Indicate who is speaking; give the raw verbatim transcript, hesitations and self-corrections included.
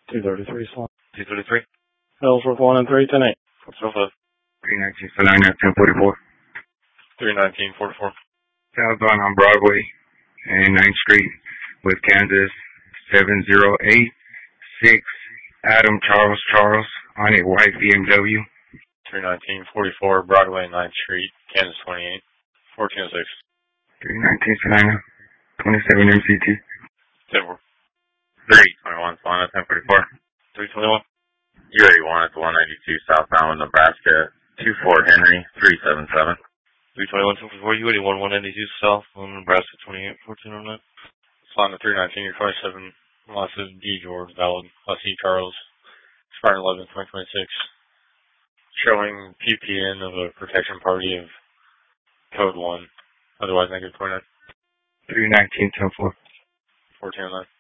Speaker 1: two thirty-three slot.
Speaker 2: two thirty-three.
Speaker 1: Ellsworth one and three, ten eight.
Speaker 2: What's up, uh?
Speaker 3: three nineteen Salina, ten forty-four.
Speaker 2: three nineteen forty-four.
Speaker 3: Southbound on Broadway and ninth Street with Kansas, seven zero eight six. Adam Charles Charles on a white B M W.
Speaker 2: three nineteen forty-four, Broadway, ninth Street, Kansas twenty-eight, fourteen oh six.
Speaker 3: three nineteen Salina, twenty-seven M C T.
Speaker 2: ten four. three twenty-one, Salina, ten forty-four. three twenty-one. U eighty-one at the one ninety-two southbound Nebraska, two four Henry, three seven seven. three twenty-one, ten forty-four, U eighty-one, one ninety-two south on Nebraska, twenty-eight, fourteen oh nine. Salina, three nineteen, your twenty-seven, Losses, D. George, valid, Class E. Charles, expiring eleven, twenty twenty-six. Showing P P N of a protection party of code one, otherwise negative twenty-nine.
Speaker 3: three nineteen ten four.
Speaker 2: fourteen oh nine.